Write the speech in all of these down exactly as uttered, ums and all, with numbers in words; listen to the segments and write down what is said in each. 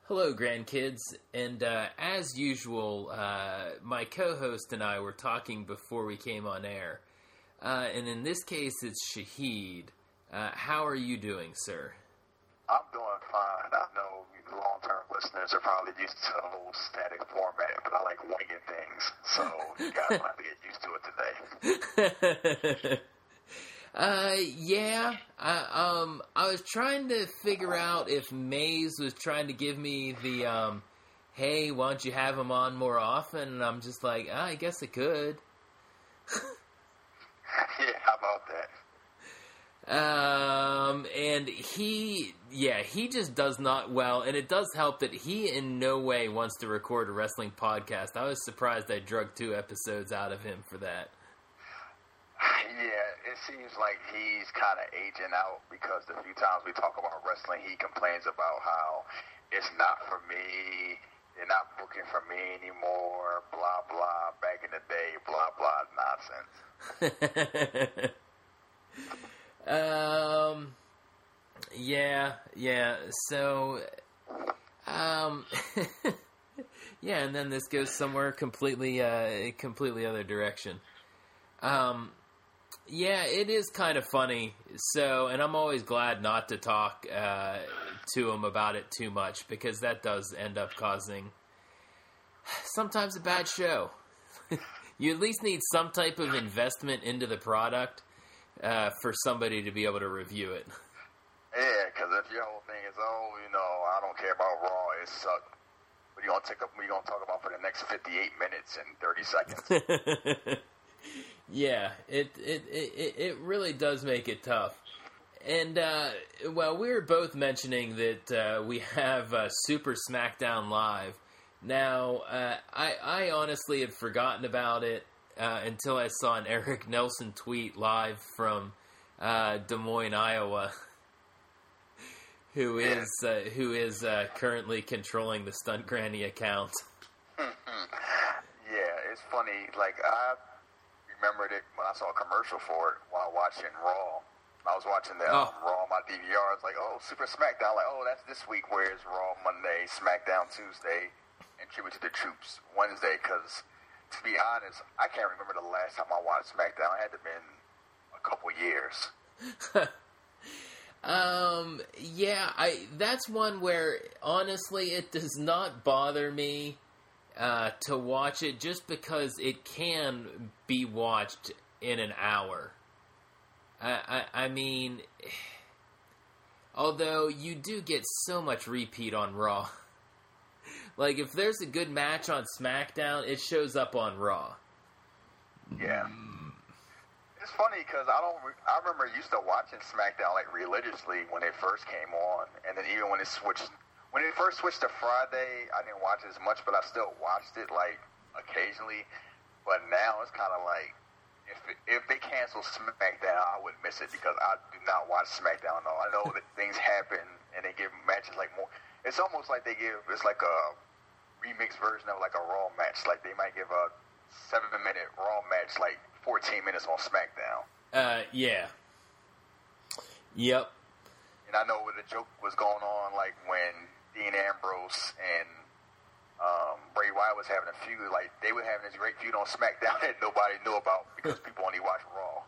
Hello, grandkids, and uh, as usual, uh, my co-host and I were talking before we came on air, uh, and in this case, it's Shahid. Uh, how are you doing, sir? I'm doing fine. I know long-term listeners are probably used to the whole static format, but I like winging things, so you guys will have to get used to it today. Uh, yeah, I, um, I was trying to figure out if Maze was trying to give me the, um, hey, why don't you have him on more often, and I'm just like, ah, I guess it could. Yeah, how about that? Um, and he, yeah, he just does not well, and it does help that he in no way wants to record a wrestling podcast. I was surprised I drug two episodes out of him for that. Yeah, it seems like he's kind of aging out because the few times we talk about wrestling, he complains about how it's not for me, they're not booking for me anymore, blah, blah, back in the day, blah, blah, nonsense. um, yeah, yeah, so, um, yeah, and then this goes somewhere completely, uh, completely other direction. Um, Yeah, it is kind of funny. So, and I'm always glad not to talk uh, to him about it too much because that does end up causing sometimes a bad show. You at least need some type of investment into the product uh, for somebody to be able to review it. Yeah, because if your whole thing is, oh, you know, I don't care about Raw, it sucked. What are you gonna take up? What are you gonna talk about for the next fifty-eight minutes and thirty seconds? Yeah, it, it it it really does make it tough. And, uh, well, we were both mentioning that uh, we have uh, Super SmackDown Live. Now, uh, I, I honestly had forgotten about it uh, until I saw an Eric Nelson tweet live from uh, Des Moines, Iowa, who is, uh, who is uh, currently controlling the Stunt Granny account. Yeah, it's funny, like, I remembered it when I saw a commercial for it while watching Raw. I was watching the oh. Raw on my D V R. I was like, oh, Super SmackDown. Like, oh, that's this week. Where's Raw Monday, SmackDown Tuesday, and Tribute to the Troops Wednesday? Because, to be honest, I can't remember the last time I watched SmackDown. It had to have been a couple years. um, yeah, I that's one where, honestly, it does not bother me Uh, to watch it just because it can be watched in an hour. I, I, I mean, although you do get so much repeat on Raw. Like, if there's a good match on SmackDown, it shows up on Raw. Yeah. It's funny because I don't. Re- I remember used to watching SmackDown like religiously when it first came on, and then even when it switched. When it first switched to Friday, I didn't watch it as much, but I still watched it, like, occasionally. But now it's kind of like, if it, if they cancel SmackDown, I wouldn't miss it because I do not watch SmackDown, though. I know that things happen, and they give matches, like, more. It's almost like they give, it's like a remix version of, like, a Raw match. Like, they might give a seven-minute Raw match, like, fourteen minutes on SmackDown. Uh, yeah. Yep. And I know where the joke was going on, like, when Dean Ambrose and um, Bray Wyatt was having a feud. Like, they were having this great feud on SmackDown that nobody knew about because people only watch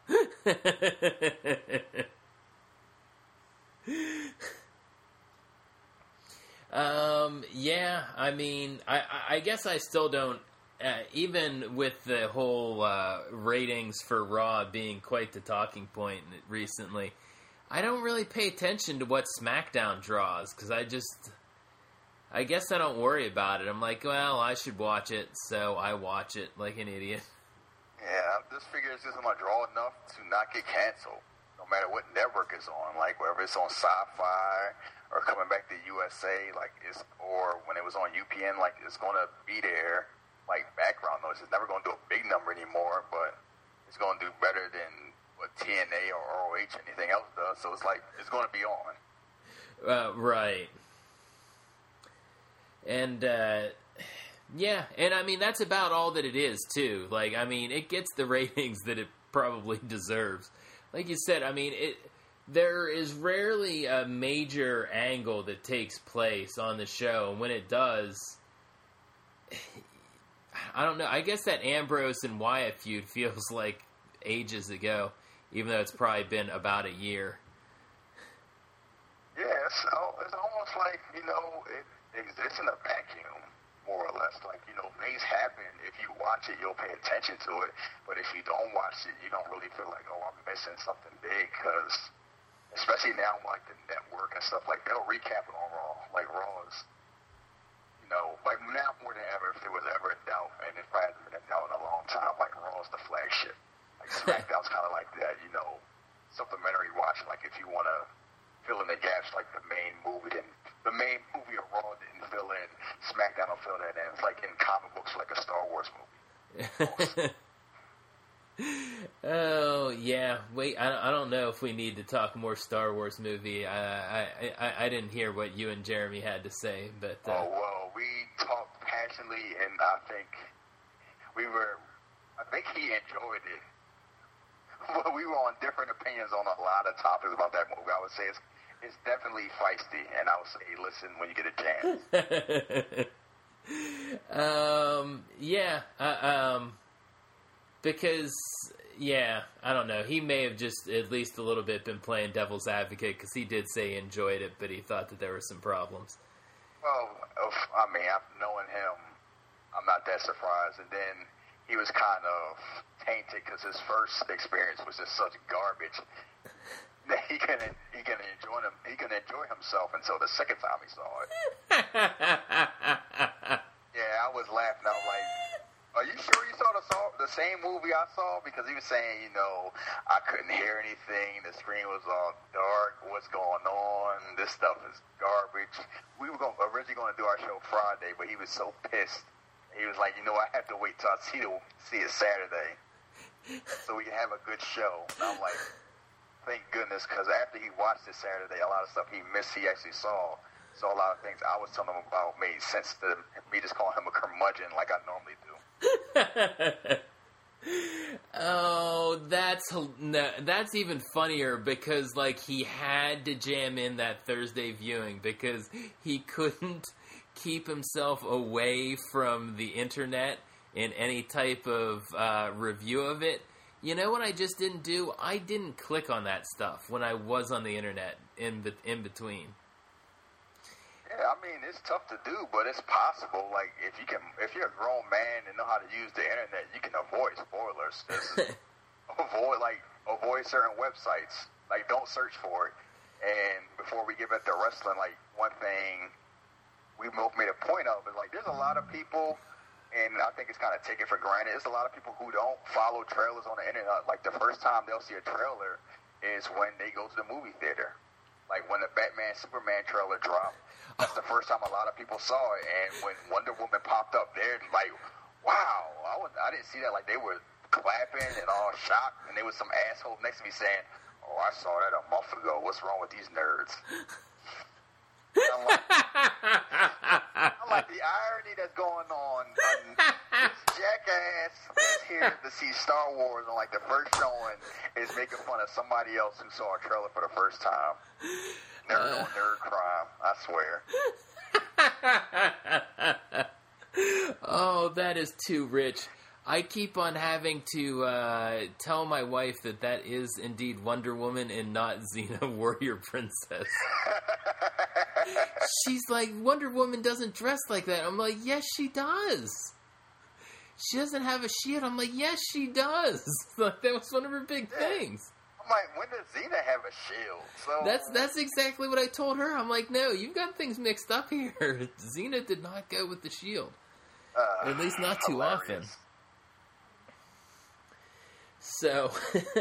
Raw. um, yeah, I mean, I, I guess I still don't, uh, even with the whole uh, ratings for Raw being quite the talking point recently, I don't really pay attention to what SmackDown draws because I just... I guess I don't worry about it. I'm like, well, I should watch it, so I watch it like an idiot. Yeah, this figure is just going to draw enough to not get canceled, no matter what network it's on. Like, whether it's on Sci-Fi or coming back to U S A, like it's, or when it was on U P N, like it's going to be there, like background noise. It's never going to do a big number anymore, but it's going to do better than what T N A or R O H or anything else does. So it's like it's going to be on. Uh, right. And, uh, yeah, and I mean, that's about all that it is, too. Like, I mean, it gets the ratings that it probably deserves. Like you said, I mean, it there is rarely a major angle that takes place on the show, and when it does, I don't know. I guess that Ambrose and Wyatt feud feels like ages ago, even though it's probably been about a year. Yeah, it's, it's almost like, you know, it exists in a vacuum, more or less. Like, you know, things happen. If you watch it, you'll pay attention to it. But if you don't watch it, you don't really feel like, oh, I'm missing something big. Because, especially now, like the network and stuff, like they'll recap it on Raw. Like Raw is, you know, like now more than ever, if there was ever a doubt, and it probably hasn't been a doubt in a long time, like Raw is the flagship. Like SmackDown's kind of like that, you know, supplementary watching. Like if you want to fill in the gaps, like the main movie didn't, the main movie of Raw didn't fill in, SmackDown will fill that in. It's like in comic books, like a Star Wars movie. Oh yeah, wait. I, I don't know if we need to talk more Star Wars movie. I I, I, I didn't hear what you and Jeremy had to say, but uh, oh well, we talked passionately, and I think we were. I think he enjoyed it. Well, we were on different opinions on a lot of topics about that movie. I would say it's it's definitely feisty, and I would say listen when you get a chance. um, yeah, uh, um, because yeah, I don't know. He may have just at least a little bit been playing devil's advocate because he did say he enjoyed it, but he thought that there were some problems. Well, I mean, knowing him, I'm not that surprised. And then he was kind of tainted because his first experience was just such garbage that he couldn't he couldn't enjoy him he couldn't enjoy himself until the second time he saw it. Yeah, I was laughing. I was like, "Are you sure you saw the saw, the same movie I saw?" Because he was saying, you know, I couldn't hear anything. The screen was all dark. What's going on? This stuff is garbage. We were going, originally going to do our show Friday, but he was so pissed. He was like, you know, I have to wait till I see, the, see it Saturday so we can have a good show. And I'm like, thank goodness, because after he watched it Saturday, a lot of stuff he missed, he actually saw. So a lot of things I was telling him about made sense to me just calling him a curmudgeon like I normally do. Oh, that's no, that's even funnier because like he had to jam in that Thursday viewing because he couldn't keep himself away from the internet in any type of uh, review of it. You know what I just didn't do? I didn't click on that stuff when I was on the internet in be- in between. Yeah, I mean, it's tough to do, but it's possible. Like, if you can, if you're a grown man and know how to use the internet, you can avoid spoilers. Just avoid, like, avoid certain websites. Like, don't search for it. And before we get back to wrestling, like, one thing we both made a point of is, like, there's a lot of people, and I think it's kind of taken for granted, there's a lot of people who don't follow trailers on the internet. Like, the first time they'll see a trailer is when they go to the movie theater. Like, when the Batman Superman trailer dropped, that's the first time a lot of people saw it. And when Wonder Woman popped up, they're like, wow, I, was, I didn't see that. Like, they were clapping and all shocked, and there was some asshole next to me saying, oh, I saw that a month ago. What's wrong with these nerds? I'm like, I'm like, the irony that's going on. This jackass is here to see Star Wars on, like, the first showing is making fun of somebody else who saw a trailer for the first time. Never uh. no nerd crime, I swear. Oh, that is too rich. I keep on having to uh, tell my wife that that is indeed Wonder Woman and not Xena Warrior Princess. She's like, Wonder Woman doesn't dress like that. I'm like, yes, she does. She doesn't have a shield. I'm like, yes, she does. Like, that was one of her big yeah. things. I'm like, when does Xena have a shield? So that's that's exactly what I told her. I'm like, no, you've got things mixed up here. Xena did not go with the shield, uh, at least not too hilarious. often. So,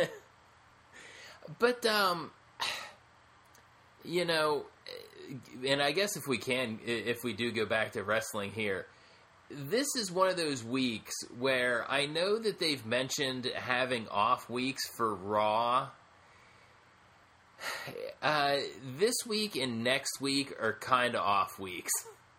but um, you know, and I guess if we can, if we do go back to wrestling here. This is one of those weeks where I know that they've mentioned having off weeks for Raw. Uh, this week and next week are kind of off weeks.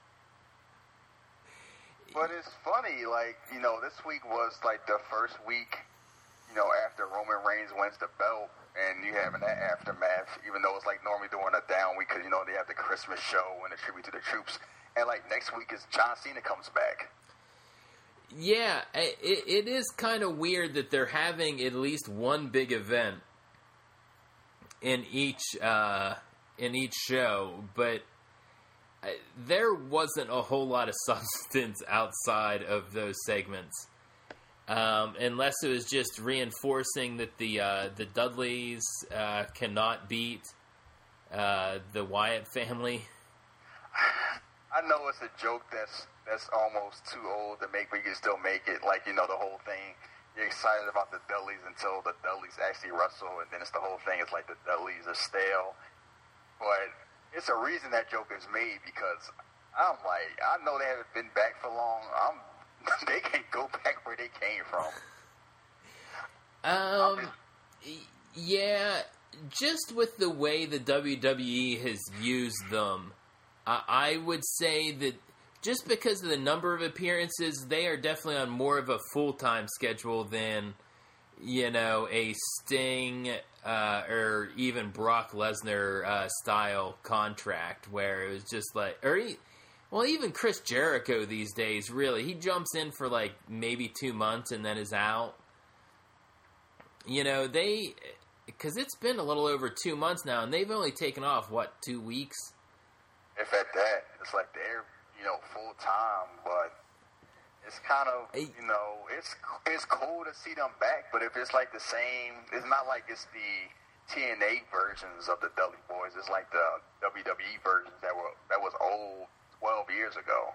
But it's funny, like, you know, this week was like the first week, you know, after Roman Reigns wins the belt. and you having that aftermath, even though it's like normally during a down week, because, you know, they have the Christmas show and the tribute to the troops. And, like, next week is John Cena comes back. Yeah, it, it is kind of weird that they're having at least one big event in each uh, in each show, but there wasn't a whole lot of substance outside of those segments, um, unless it was just reinforcing that the uh, the Dudleys uh, cannot beat uh, the Wyatt family. I know it's a joke that's that's almost too old to make, but you can still make it. Like, you know, the whole thing. You're excited about the Dudleys until the Dudleys actually wrestle, and then it's the whole thing. It's like the Dudleys are stale. But it's a reason that joke is made, because I'm like, I know they haven't been back for long. I'm they can't go back where they came from. Um, yeah, just with the way the W W E has used them, I would say that just because of the number of appearances, they are definitely on more of a full-time schedule than, you know, a Sting uh, or even Brock Lesnar uh, style contract where it was just like, or he, well, even Chris Jericho these days, really, he jumps in for like maybe two months and then is out. You know, they, because it's been a little over two months now, and they've only taken off, what, two weeks? If at that, it's like they're, you know, full time, but it's kind of, you know, it's it's cool to see them back. But if it's like the same, it's not like it's the T N A versions of the Dudley Boys. It's like the W W E versions that were that was old twelve years ago.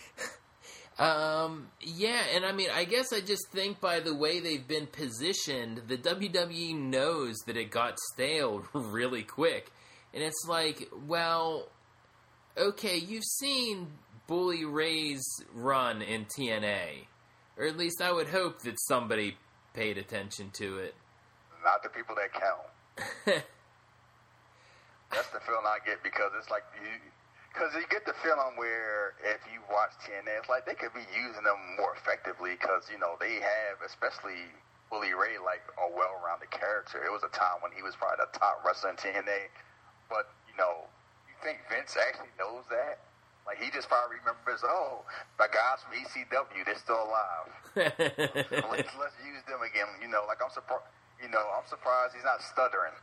Um, yeah, and I mean, I guess I just think by the way they've been positioned, the W W E knows that it got stale really quick, and it's like, well. Okay, you've seen Bully Ray's run in T N A. Or at least I would hope that somebody paid attention to it. Not the people that count. That's the feeling I get, because it's like, you, because you get the feeling where if you watch T N A, it's like they could be using them more effectively, because, you know, they have, especially Bully Ray, like a well-rounded character. It was a time when he was probably the top wrestler in T N A, but, you know, I think Vince actually knows that. Like, he just probably remembers, oh, the guys from E C W, they're still alive. let's, let's use them again. You know, like, I'm surprised. You know, I'm surprised he's not stuttering.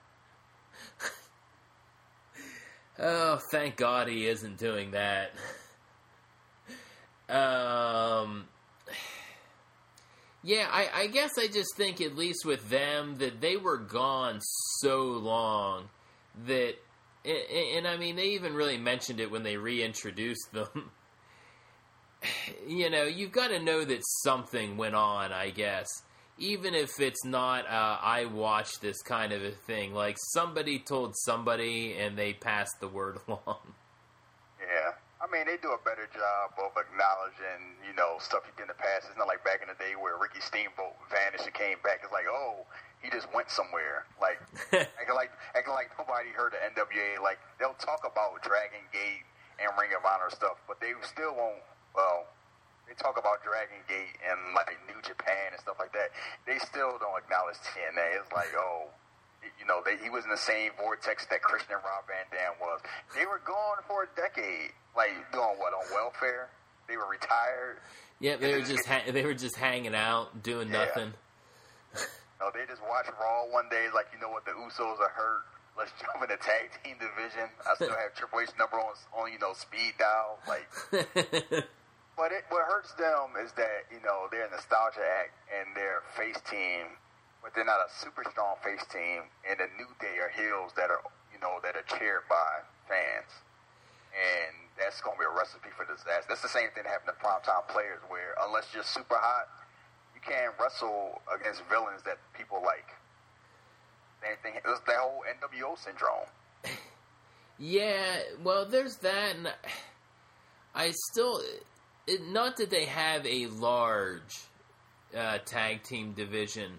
Oh, thank God he isn't doing that. Um, yeah, I, I guess I just think, at least with them, that they were gone so long that. And, and I mean, they even really mentioned it when they reintroduced them. You know, you've got to know that something went on, I guess. Even if it's not, uh, I watched this kind of a thing. Like, somebody told somebody and they passed the word along. Yeah. I mean, they do a better job of acknowledging, you know, stuff he did in the past. It's not like back in the day where Ricky Steamboat vanished and came back. It's like, oh, he just went somewhere. Like, acting like acting like nobody heard of N W A. Like, they'll talk about Dragon Gate and Ring of Honor stuff, but they still won't, well, they talk about Dragon Gate and, like, New Japan and stuff like that. They still don't acknowledge T N A. It's like, oh, you know, they, he was in the same vortex that Christian and Rob Van Dam was. They were gone for a decade. Like, doing what, on welfare? They were retired. Yeah, they were just ha- they were just hanging out, doing yeah. nothing. No, they just watched Raw one day, like, you know what, the Usos are hurt. Let's jump in the tag team division. I still have Triple H number on, on you know, speed dial. Like, but it, what hurts them is that, you know, they're a nostalgia act and they're face team, but they're not a super strong face team. And the New Day are heels that are, you know, that are cheered by fans. And that's going to be a recipe for disaster. That's the same thing that happened to primetime players, where unless you're super hot, you can't wrestle against villains that people like. Same thing. It was the whole N W O syndrome. Yeah, well, there's that, and I still, it, not that they have a large uh, tag team division,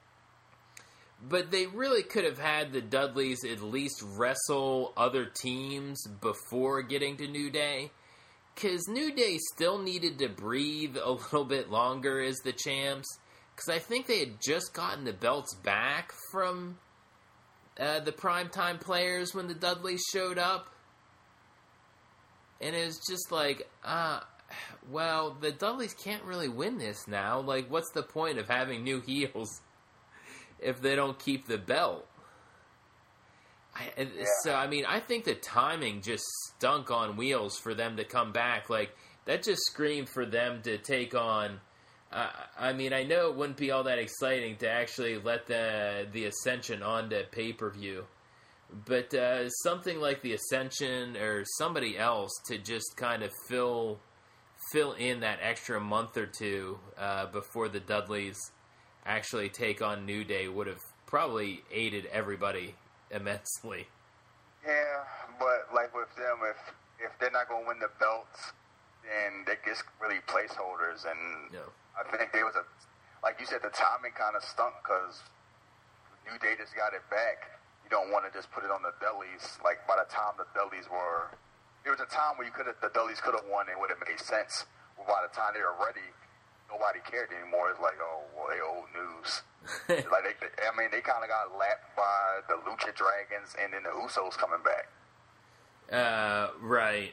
but they really could have had the Dudleys at least wrestle other teams before getting to New Day. Because New Day still needed to breathe a little bit longer as the champs. Because I think they had just gotten the belts back from uh, the primetime players when the Dudleys showed up. And it was just like, uh, well, the Dudleys can't really win this now. Like, what's the point of having new heels if they don't keep the belt? I, yeah. So, I mean, I think the timing just stunk on wheels for them to come back. Like, that just screamed for them to take on... Uh, I mean, I know it wouldn't be all that exciting to actually let the the Ascension onto pay-per-view. But uh, something like the Ascension or somebody else to just kind of fill fill in that extra month or two uh, before the Dudleys actually take on New Day would have probably aided everybody immensely. Yeah, but like with them, if if they're not going to win the belts, then they just really placeholders. And no. I think there was a, like you said, the timing kind of stunk because New Day just got it back. You don't want to just put it on the Dudleys. Like by the time the Dudleys were, there was a time where you could have the Dudleys could have won and it would have made sense. But by the time they were ready, nobody cared anymore. It's like, oh, well, they old news. like they, I mean, they kind of got lapped by the Lucha Dragons and then the Usos coming back. Uh, right.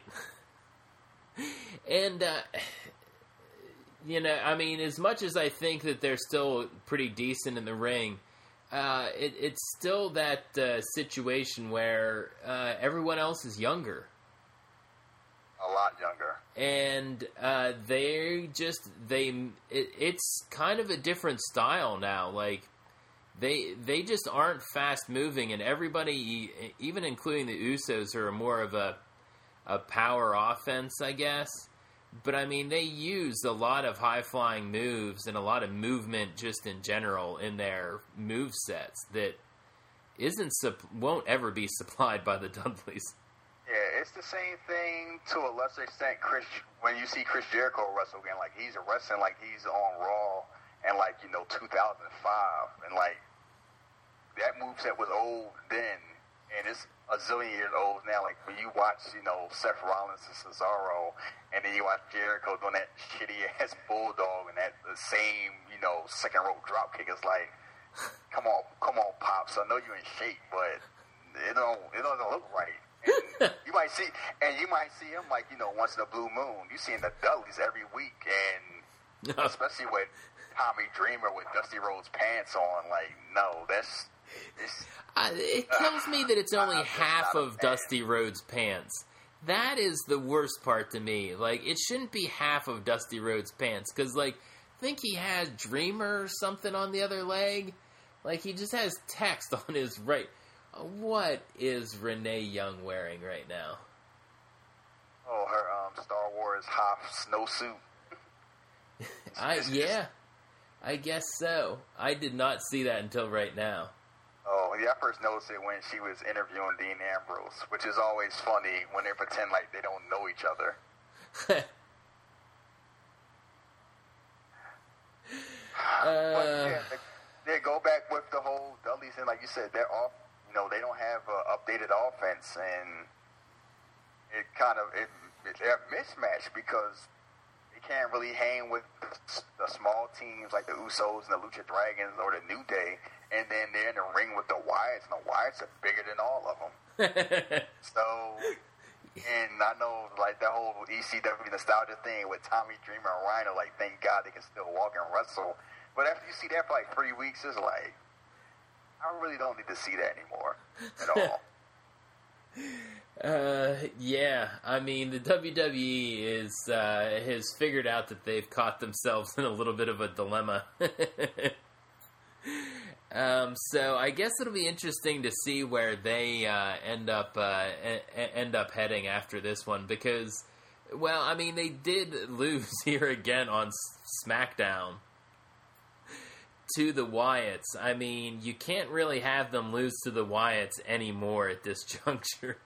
And uh, you know, I mean, as much as I think that they're still pretty decent in the ring. Uh, it, it's still that uh, situation where uh, everyone else is younger. A lot younger. And uh, they just, they, it, it's kind of a different style now. Like, they they just aren't fast moving, and everybody, even including the Usos, are more of a, a power offense, I guess. But, I mean, they use a lot of high-flying moves and a lot of movement just in general in their move sets that isn't won't ever be supplied by the Dudleys. Yeah, it's the same thing to a lesser extent. Chris, when you see Chris Jericho wrestle again, like he's wrestling like he's on Raw and like you know two thousand five, and like that moveset was old then, and it's a zillion years old now. Like when you watch, you know, Seth Rollins and Cesaro, and then you watch Jericho doing that shitty ass bulldog and that the same, you know, second rope drop kick. It's like, come on, come on, Pops. I know you're in shape, but it don't, it doesn't look right. And you might see, and you might see him like you know once in a blue moon. You see in the Dudleys every week, and especially with Tommy Dreamer with Dusty Rhodes pants on. Like, no, that's. Uh, it kills me that it's only half of Dusty Rhodes' pants. That is the worst part to me. Like, it shouldn't be half of Dusty Rhodes' pants. Because, like, I think he has Dreamer or something on the other leg. Like, he just has text on his right. What is Renee Young wearing right now? Oh, her um, Star Wars Hoth snowsuit. I Yeah, I guess so. I did not see that until right now. Oh, yeah, I first noticed it when she was interviewing Dean Ambrose, which is always funny when they pretend like they don't know each other. uh, but yeah, they, they go back with the whole Dudleys, and like you said, they're off. You know, they don't have an updated offense, and it kind of it, it they're a mismatch because they can't really hang with the small teams like the Usos and the Lucha Dragons or the New Day. And then they're in the ring with the Wyatts, and the Wyatts are bigger than all of them. So, and I know, like, the whole E C W nostalgia thing with Tommy Dreamer and Rhino, like, thank God they can still walk and wrestle. But after you see that for, like, three weeks, it's like, I really don't need to see that anymore at all. uh, yeah. I mean, the W W E is, uh, has figured out that they've caught themselves in a little bit of a dilemma. Um, so I guess it'll be interesting to see where they uh, end up uh, a- end up heading after this one because, well, I mean they did lose here again on SmackDown to the Wyatts. I mean you can't really have them lose to the Wyatts anymore at this juncture.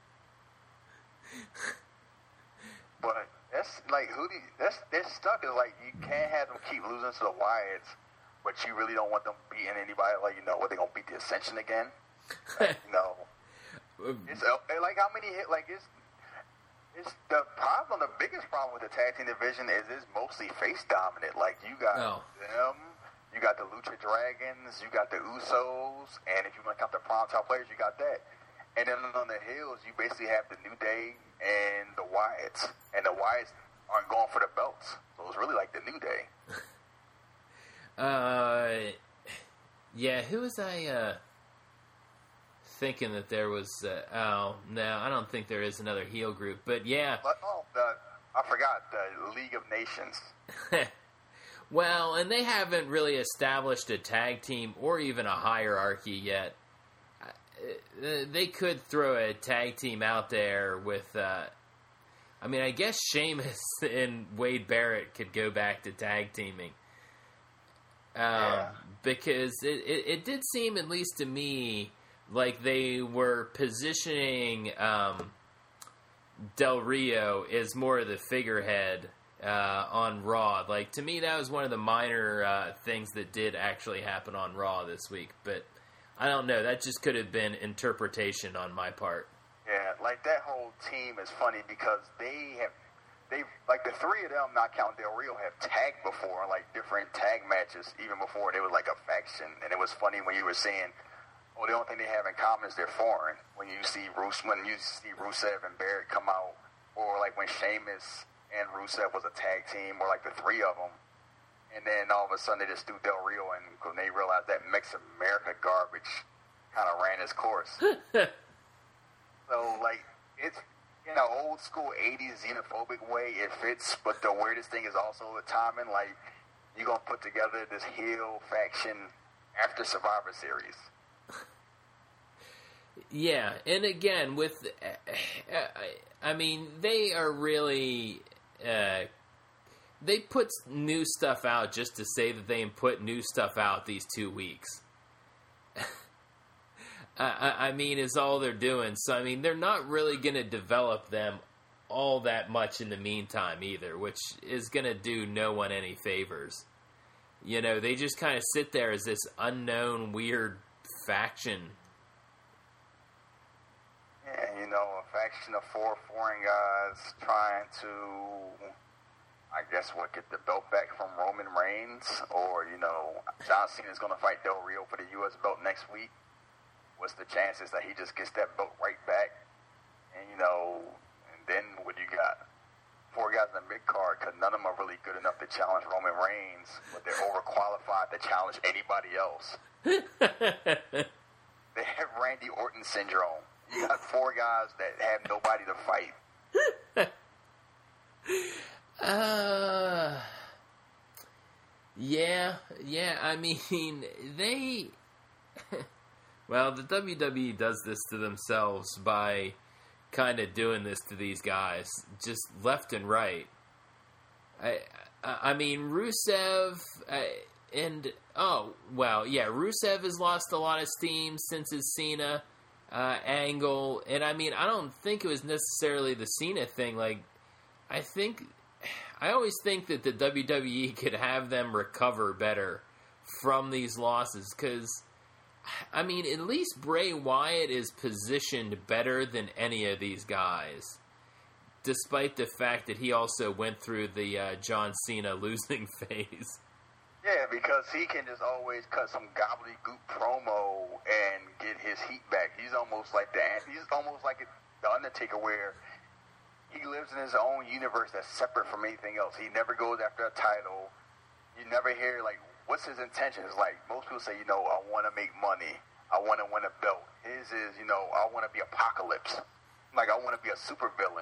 But that's like who? Do you, that's they're stuck. Is like you can't have them keep losing to the Wyatts. But you really don't want them beating anybody, like, you know, what, they going to beat the Ascension again? Like, you know. It's, uh, like, how many hit, like, it's, it's, the problem, the biggest problem with the tag team division is it's mostly face dominant. Like, you got oh. them, You got the Lucha Dragons, you got the Usos, and if you want to count the primetime players, you got that. And then on the heels, you basically have the New Day and the Wyatts. And the Wyatts aren't going for the belts. So it's really like the New Day. uh, yeah, who was I uh, thinking that there was... Uh, oh, no, I don't think there is another heel group. But yeah. But, oh, the, I forgot, the League of Nations. Well, and they haven't really established a tag team or even a hierarchy yet. They could throw a tag team out there with, uh, I mean, I guess Sheamus and Wade Barrett could go back to tag teaming. Um, yeah. Because it, it, it did seem, at least to me, like they were positioning um, Del Rio as more of the figurehead uh, on Raw. Like, to me, that was one of the minor uh, things that did actually happen on Raw this week. But I don't know. That just could have been interpretation on my part. Yeah, like that whole team is funny because they have, they like the three of them, not counting Del Rio, have tagged before, like different tag matches, even before they were like a faction. And it was funny when you were saying, oh, the only thing they have in common is they're foreign. When you see Rus, when you see Rusev and Barrett come out, or like when Sheamus and Rusev was a tag team, or like the three of them. And then all of a sudden they just threw Del Rio in when they realized that Mix America garbage kind of ran its course. So, like, it's in an old school eighties xenophobic way, it fits, but the weirdest thing is also the timing. Like, you're going to put together this heel faction after Survivor Series. Yeah, and again, with, uh, I mean, they are really... Uh, They put new stuff out just to say that they put new stuff out these two weeks. I, I mean, is all they're doing. So, I mean, they're not really going to develop them all that much in the meantime either, which is going to do no one any favors. You know, they just kind of sit there as this unknown, weird faction. Yeah, you know, a faction of four foreign guys trying to... I guess what, get the belt back from Roman Reigns, or, you know, John Cena's going to fight Del Rio for the U S belt next week. What's the chances that he just gets that belt right back? And, you know, and then what you got? Four guys in the mid-card, because none of them are really good enough to challenge Roman Reigns, but they're overqualified to challenge anybody else. They have Randy Orton syndrome. You got four guys that have nobody to fight. Uh, yeah, yeah, I mean, they, well, the W W E does this to themselves by kind of doing this to these guys, just left and right. I, I mean, Rusev, uh, and, oh, well, yeah, Rusev has lost a lot of steam since his Cena uh, angle, and I mean, I don't think it was necessarily the Cena thing, like, I think... I always think that the W W E could have them recover better from these losses because, I mean, at least Bray Wyatt is positioned better than any of these guys, despite the fact that he also went through the uh, John Cena losing phase. Yeah, because he can just always cut some gobbledygook promo and get his heat back. He's almost like the he's almost like the Undertaker, where he lives in his own universe that's separate from anything else. He never goes after a title. You never hear, like, what's his intentions? Like, most people say, you know, I want to make money. I want to win a belt. His is, you know, I want to be Apocalypse. Like, I want to be a supervillain.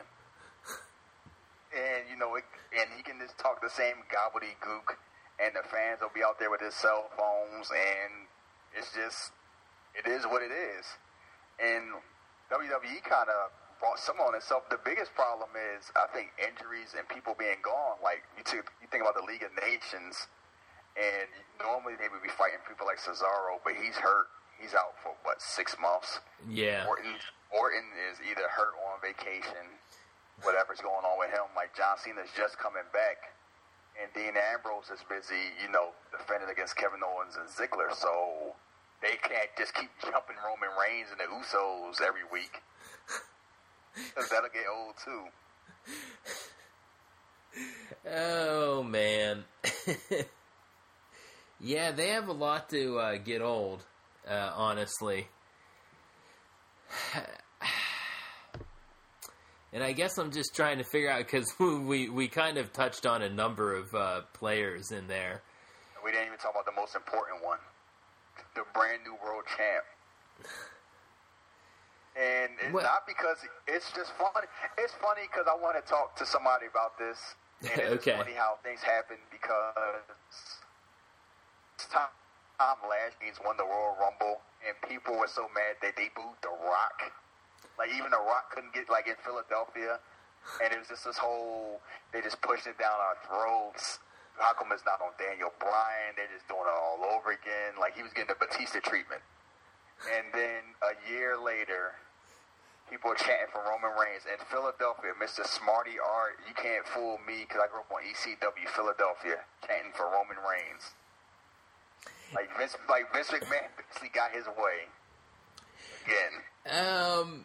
And, you know, it, and he can just talk the same gobbledygook, and the fans will be out there with his cell phones, and it's just, it is what it is. And W W E kind of brought some on itself. The biggest problem is, I think, injuries and people being gone. Like, you, t- you think about the League of Nations, and normally they would be fighting people like Cesaro, but he's hurt. He's out for, what, six months? Yeah. Orton, Orton is either hurt or on vacation, whatever's going on with him. Like, John Cena's just coming back, and Dean Ambrose is busy, you know, defending against Kevin Owens and Ziggler, so they can't just keep jumping Roman Reigns and the Usos every week. Because that'll get old, too. Oh, man. Yeah, they have a lot to uh, get old, uh, honestly. And I guess I'm just trying to figure out, because we, we kind of touched on a number of uh, players in there. We didn't even talk about the most important one, the brand new world champ. And it's what? not because it's just funny. It's funny because I want to talk to somebody about this. And it's Okay. funny how things happen because Tom, Tom Lashley's won the Royal Rumble, and people were so mad that they booed The Rock. Like, even The Rock couldn't get, like, in Philadelphia. And it was just this whole, they just pushed it down our throats. How come it's not on Daniel Bryan? They're just doing it all over again. Like, he was getting the Batista treatment. And then a year later, people are chanting for Roman Reigns. In Philadelphia, Mister Smarty Art, you can't fool me because I grew up on E C W Philadelphia, chanting for Roman Reigns. Like Vince, like Vince McMahon basically got his way again. Um,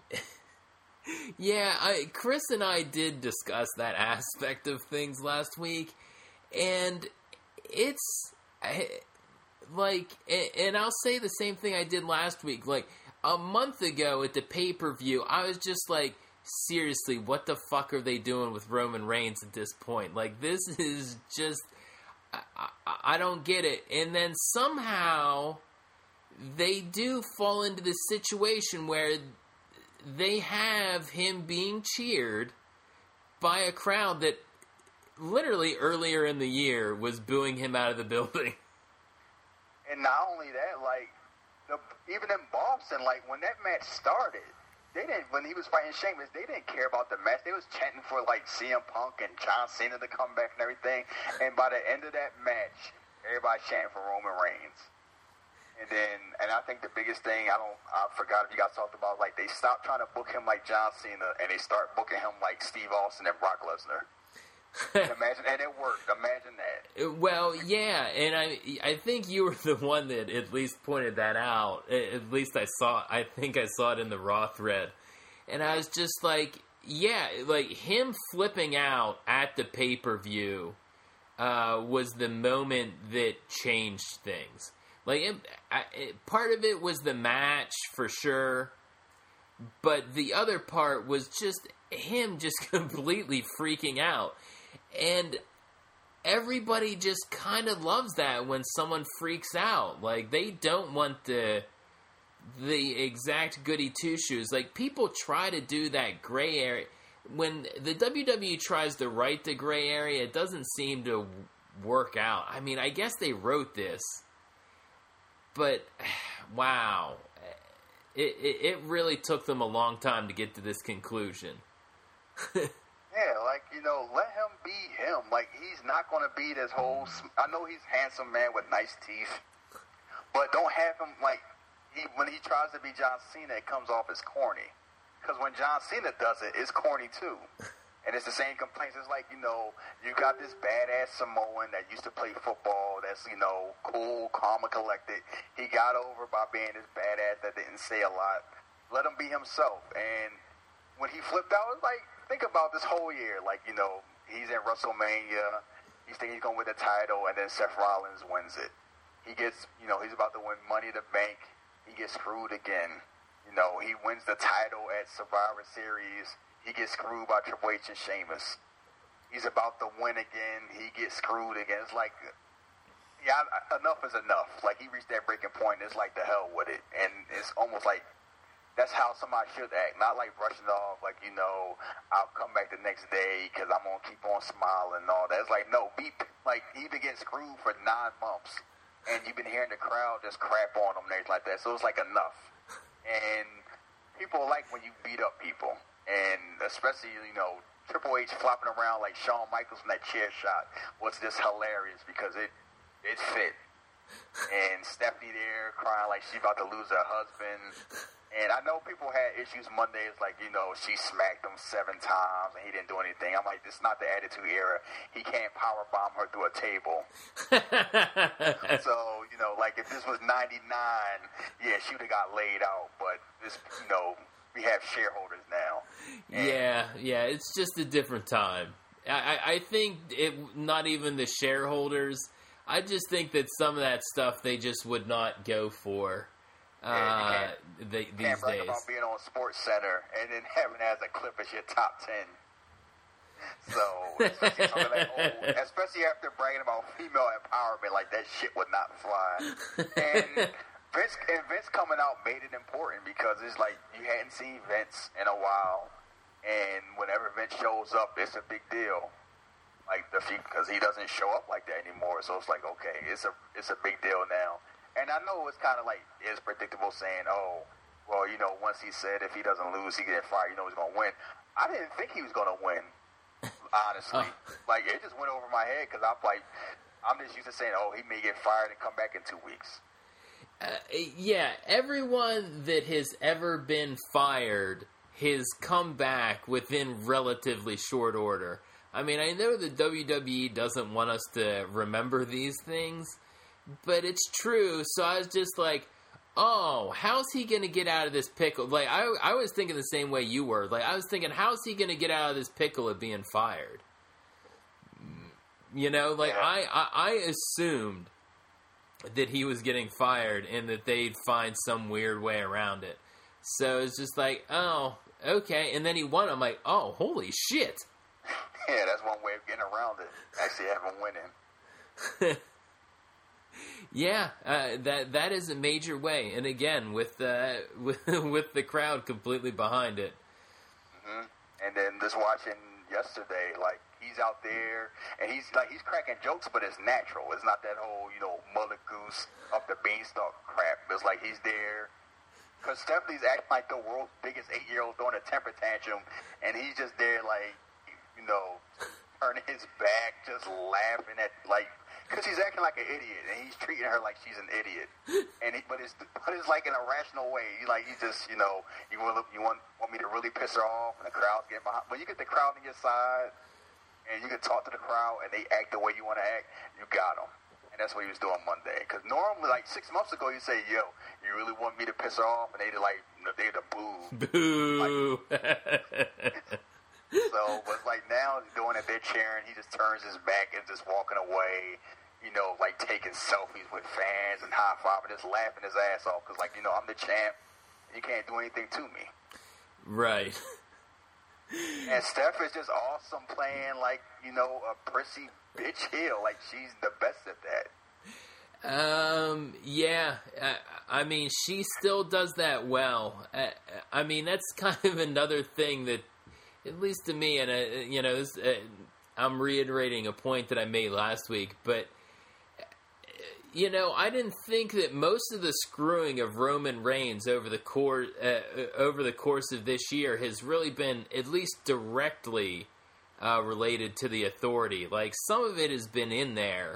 yeah, I, Chris and I did discuss that aspect of things last week, and it's, I, like, and I'll say the same thing I did last week. Like, a month ago at the pay-per-view, I was just like, seriously, what the fuck are they doing with Roman Reigns at this point? Like, this is just, I, I, I don't get it. And then somehow they do fall into this situation where they have him being cheered by a crowd that literally earlier in the year was booing him out of the building. And not only that, like, the, even in Boston, like, when that match started, they didn't, when he was fighting Sheamus, they didn't care about the match. They was chanting for, like, C M Punk and John Cena to come back and everything. And by the end of that match, everybody chanting for Roman Reigns. And then, and I think the biggest thing, I don't, I forgot if you guys talked about, like, they stopped trying to book him like John Cena, and they start booking him like Steve Austin and Brock Lesnar. Imagine, and it worked. Imagine that. Well, yeah, and I I think you were the one that at least pointed that out. At least I saw, I think I saw it in the Raw thread. And I was just like, yeah, like him flipping out at the pay-per-view uh, was the moment that changed things. Like, it, I, it, part of it was the match, for sure. But the other part was just him just completely freaking out. And everybody just kind of loves that when someone freaks out. Like, they don't want the the exact goody two-shoes. Like, people try to do that gray area. When the W W E tries to write the gray area, it doesn't seem to work out. I mean, I guess they wrote this. But, wow. It, it, it really took them a long time to get to this conclusion. Yeah, like, you know, let him be him. Like, he's not going to be this whole... I know he's a handsome man with nice teeth, but don't have him, like, he, when he tries to be John Cena, it comes off as corny. Because when John Cena does it, it's corny, too. And it's the same complaints. It's like, you know, you got this badass Samoan that used to play football that's, you know, cool, calm, and collected. He got over by being this badass that didn't say a lot. Let him be himself. And when he flipped out, it was like, think about this whole year. Like, you know, he's in WrestleMania. He's thinking he's going to win the title, and then Seth Rollins wins it. He gets, you know, he's about to win Money in the Bank. He gets screwed again. You know, he wins the title at Survivor Series. He gets screwed by Triple H and Sheamus. He's about to win again. He gets screwed again. It's like, yeah, enough is enough. Like, he reached that breaking point. It's like, the hell with it. And it's almost like, that's how somebody should act. Not like brushing off, like, you know, I'll come back the next day because I'm going to keep on smiling and all that. It's like, no, be, like, he's been getting screwed for nine months. And you've been hearing the crowd just crap on him and everything like that. So it's like, enough. And people like when you beat up people. And especially, you know, Triple H flopping around like Shawn Michaels in that chair shot was just hilarious because it, it fit. And Stephanie there crying like she's about to lose her husband. And I know people had issues Monday. It's like, you know, she smacked him seven times and he didn't do anything. I'm like, this is not the Attitude Era. He can't powerbomb her through a table. So, you know, like if this was ninety-nine, yeah, she would have got laid out. But this, you know, we have shareholders now. And yeah, yeah, it's just a different time. I, I, I think it, not even the shareholders. I just think that some of that stuff they just would not go for uh, yeah, you they, you these can't brag days. about being on Sports Center and then having it as a clip as your top ten. So, especially, something like, oh, especially after bragging about female empowerment, like that shit would not fly. And Vince and Vince coming out made it important because it's like you hadn't seen Vince in a while, and whenever Vince shows up, it's a big deal. Like the because he doesn't show up like that anymore, so it's like okay, it's a it's a big deal now. And I know it's kind of like it's predictable saying, oh, well, you know, once he said if he doesn't lose, he get fired. You know, he's gonna win. I didn't think he was gonna win. Honestly, uh. like it just went over my head because I'm like, I'm just used to saying, "Oh, he may get fired and come back in two weeks." Uh, yeah, everyone that has ever been fired has come back within relatively short order. I mean, I know the W W E doesn't want us to remember these things, but it's true. So I was just like, oh, how's he going to get out of this pickle? Like, I I was thinking the same way you were. Like, I was thinking, how's he going to get out of this pickle of being fired? You know, like, yeah. I, I, I assumed that he was getting fired and that they'd find some weird way around it. So it's just like, oh, okay. And then he won. I'm like, oh, holy shit. Yeah, that's one way of getting around it. Actually having winning. Yeah, uh, that that is a major way, and again with uh, with, with the crowd completely behind it. Mm-hmm. And then just watching yesterday, like he's out there and he's like he's cracking jokes, but it's natural. It's not that whole you know mother goose up the beanstalk crap. It's like he's there because Stephanie's acting like the world's biggest eight year old throwing a temper tantrum, and he's just there like you know turning his back, just laughing at like. Because he's acting like an idiot, and he's treating her like she's an idiot. And he, but it's but it's like in a rational way. He like he just you know you want you want want me to really piss her off, and the crowd's getting behind. When you get the crowd on your side, and you can talk to the crowd, and they act the way you want to act, you got them. And that's what he was doing Monday. Because normally, like six months ago, you say, "Yo, you really want me to piss her off?" And they'd like they'd have boo, boo. Like, so, but like now, doing it, they're cheering. He just turns his back and just walking away. You know, like taking selfies with fans and high fiving, just laughing his ass off. Because, like, you know, I'm the champ. You can't do anything to me. Right. And Steph is just awesome playing, like, you know, a prissy bitch heel. Like, she's the best at that. Um, yeah. I, I mean, she still does that well. I, I mean, that's kind of another thing that, at least to me, and, uh, you know, this, uh, I'm reiterating a point that I made last week, but you know, I didn't think that most of the screwing of Roman Reigns over the course uh, over the course of this year has really been at least directly uh, related to the Authority. Like some of it has been in there,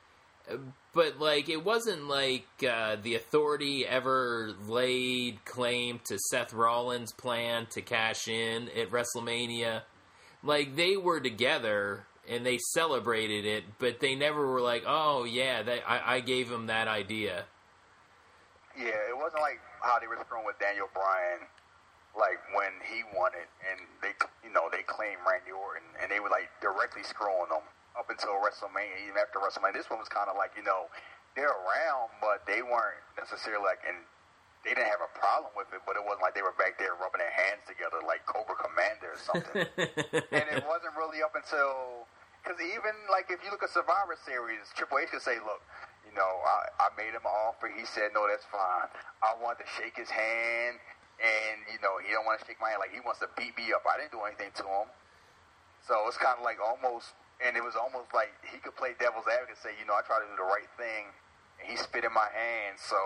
but like it wasn't like uh, the Authority ever laid claim to Seth Rollins' plan to cash in at WrestleMania. Like they were together. And they celebrated it, but they never were like, "Oh yeah, that I, I gave him that idea." Yeah, it wasn't like how they were screwing with Daniel Bryan, like when he won it, and they, you know, they claimed Randy Orton, and they were like directly screwing him up until WrestleMania. Even after WrestleMania, this one was kind of like, you know, they're around, but they weren't necessarily like, and they didn't have a problem with it, but it wasn't like they were back there rubbing their hands together like Cobra Commander or something. And it wasn't really up until. Because even, like, if you look at Survivor Series, Triple H could say, look, you know, I, I made him an offer. He said, no, that's fine. I want to shake his hand, and, you know, he don't want to shake my hand. Like, he wants to beat me up. I didn't do anything to him. So it's kind of like almost, and it was almost like he could play devil's advocate and say, you know, I try to do the right thing, and he spit in my hand, so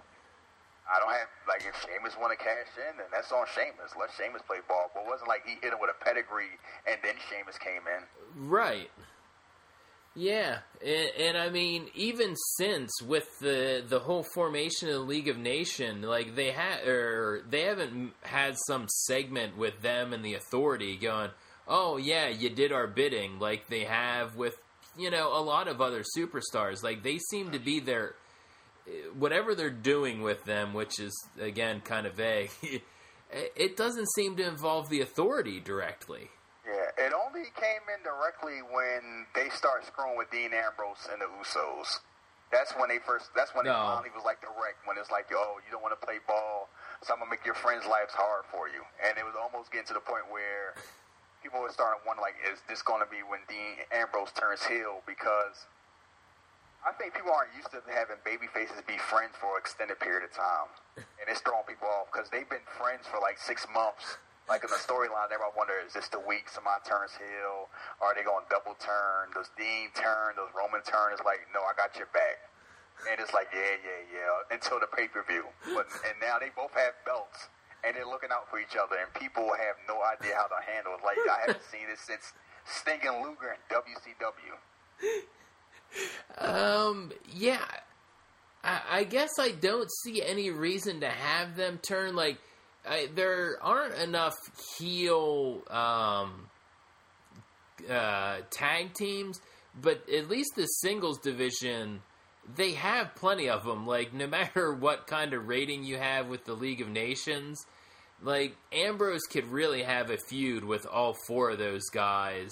I don't have, like, if Sheamus want to cash in, then that's on Sheamus. Let Sheamus play ball. But it wasn't like he hit him with a pedigree and then Sheamus came in. Right. Yeah. And, and I mean, even since with the the whole formation of the League of Nations, like, they, ha- or they haven't had some segment with them and the Authority going, oh, yeah, you did our bidding, like they have with, you know, a lot of other superstars. Like, they seem to be their... whatever they're doing with them, which is, again, kind of vague, it doesn't seem to involve the Authority directly. Yeah, It only came in directly when they start screwing with Dean Ambrose and the Usos. That's when they first. That's when no. it finally was like direct. When it's like, oh, you don't want to play ball, so I'm gonna make your friends' lives hard for you. And it was almost getting to the point where people were starting to wonder, like, is this going to be when Dean Ambrose turns heel? Because I think people aren't used to having baby faces be friends for an extended period of time, and it's throwing people off because they've been friends for like six months. Like in the storyline, everybody wonder, is this the week somebody turns heel? Are they going to double turn? Does Dean turn? Does Roman turn? It's like, no, I got your back. And it's like, yeah, yeah, yeah, until the pay-per-view. But and now they both have belts, and they're looking out for each other, and people have no idea how to handle it. Like, I haven't seen this since Sting and Luger in W C W. Um, yeah. I, I guess I don't see any reason to have them turn, like, I, there aren't enough heel um, uh, tag teams, but at least the singles division, they have plenty of them. Like, no matter what kind of rating you have with the League of Nations, like, Ambrose could really have a feud with all four of those guys.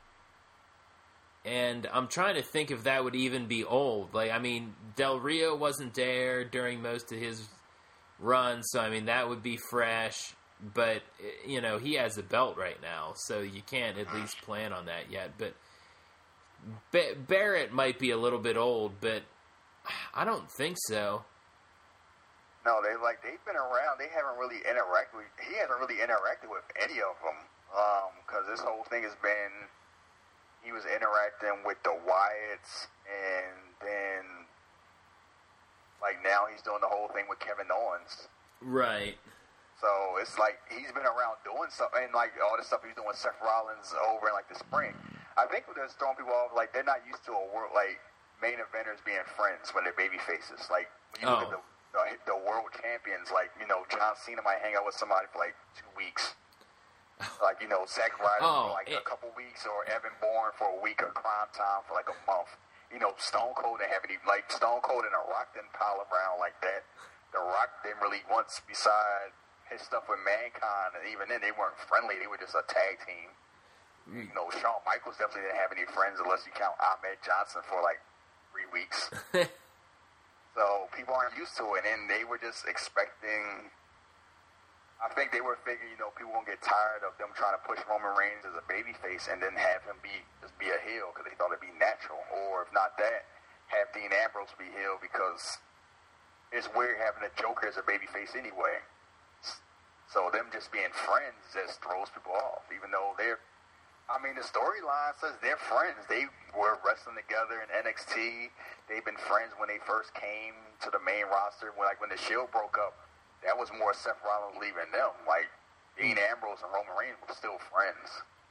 And I'm trying to think if that would even be old. Like, I mean, Del Rio wasn't there during most of his run, so I mean that would be fresh, but you know he has a belt right now, so you can't at least plan on that yet. But ba- Barrett might be a little bit old, but I don't think so. No, they like they've been around. They haven't really interacted with. He hasn't really interacted with any of them because um, this whole thing has been. He was interacting with the Wyatts, and then. Like, now he's doing the whole thing with Kevin Owens. Right. So, it's like, he's been around doing stuff, and, like, all the stuff he's doing with Seth Rollins over in, like, the spring. I think that's throwing people off, like, they're not used to a world, like, main eventers being friends when they're baby faces. Like, when you oh. look at the, the, the world champions, like, you know, John Cena might hang out with somebody for, like, two weeks. Like, you know, Zack Ryder oh, for, like, it, a couple weeks, or Evan Bourne for a week, or Crime Time for, like, a month. You know, Stone Cold didn't have any, like, Stone Cold and The Rock didn't pile around like that. The Rock didn't really once, beside his stuff with Mankind, and even then they weren't friendly. They were just a tag team. Mm. You know, Shawn Michaels definitely didn't have any friends unless you count Ahmed Johnson for, like, three weeks. So people aren't used to it, and they were just expecting... I think they were figuring, you know, people won't get tired of them trying to push Roman Reigns as a babyface and then have him be just be a heel because they thought it'd be natural. Or if not that, have Dean Ambrose be heel because it's weird having a Joker as a babyface anyway. So them just being friends just throws people off, even though they're, I mean, the storyline says they're friends. They were wrestling together in N X T. They've been friends when they first came to the main roster. When, like, when the Shield broke up, that was more Seth Rollins leaving them. Like, Dean Ambrose and Roman Reigns were still friends.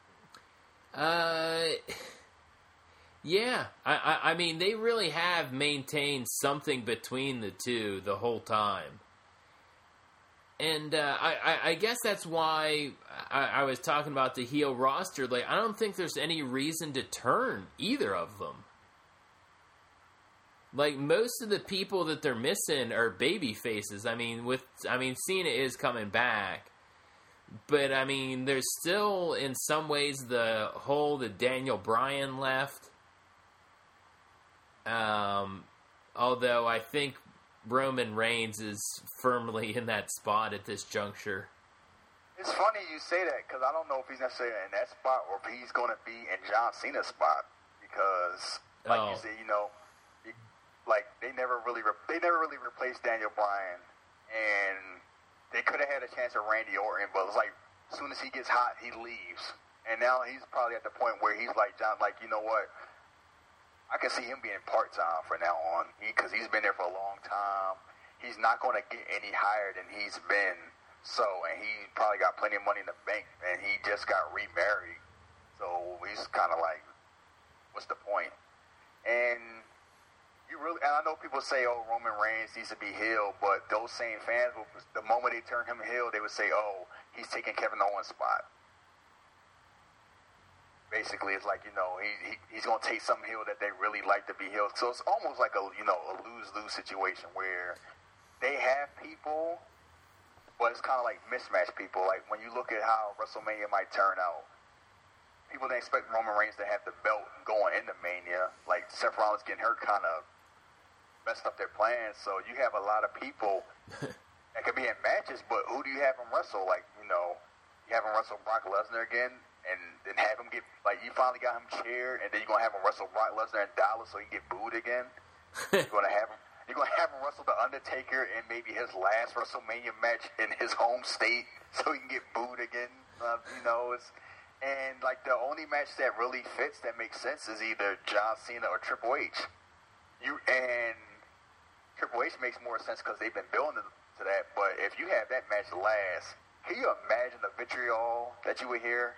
Uh, yeah. I, I, I mean, they really have maintained something between the two the whole time. And uh, I, I, I guess that's why I, I was talking about the heel roster. Like, I don't think there's any reason to turn either of them. Like, most of the people that they're missing are baby faces. I mean, with I mean, Cena is coming back. But, I mean, there's still, in some ways, the hole that Daniel Bryan left. Um, although, I think Roman Reigns is firmly in that spot at this juncture. It's funny you say that, because I don't know if he's necessarily in that spot or if he's going to be in John Cena's spot. Because, like oh. you said, you know... Like, they never really re- they never really replaced Daniel Bryan, and they could have had a chance at Randy Orton, but it's like, as soon as he gets hot, he leaves. And now he's probably at the point where he's like, John, like, you know what? I can see him being part-time from now on, because he, he's been there for a long time. He's not going to get any higher than he's been, so, and he probably got plenty of money in the bank, and he just got remarried. So he's kind of like, what's the point? And... You really, and I know people say, oh, Roman Reigns needs to be heel, but those same fans, the moment they turn him heel, they would say, oh, he's taking Kevin Owens' spot. Basically, it's like, you know, he, he he's going to take some heel that they really like to be heel. So it's almost like a, you know, a lose-lose situation where they have people, but it's kind of like mismatched people. Like, when you look at how WrestleMania might turn out, people didn't expect Roman Reigns to have the belt going into Mania. Like, Seth Rollins getting hurt kind of messed up their plans. So you have a lot of people that could be in matches, but who do you have him wrestle? Like, you know, you have him wrestle Brock Lesnar again, and then have him get, like, you finally got him chaired, and then you're going to have him wrestle Brock Lesnar in Dallas so he can get booed again. You're going to have him. You're going to have him wrestle The Undertaker in maybe his last WrestleMania match in his home state so he can get booed again. Uh, you know, it's, and, like, the only match that really fits, that makes sense, is either John Cena or Triple H. You And Triple H makes more sense because they've been building to that, but if you have that match last, can you imagine the vitriol that you would hear?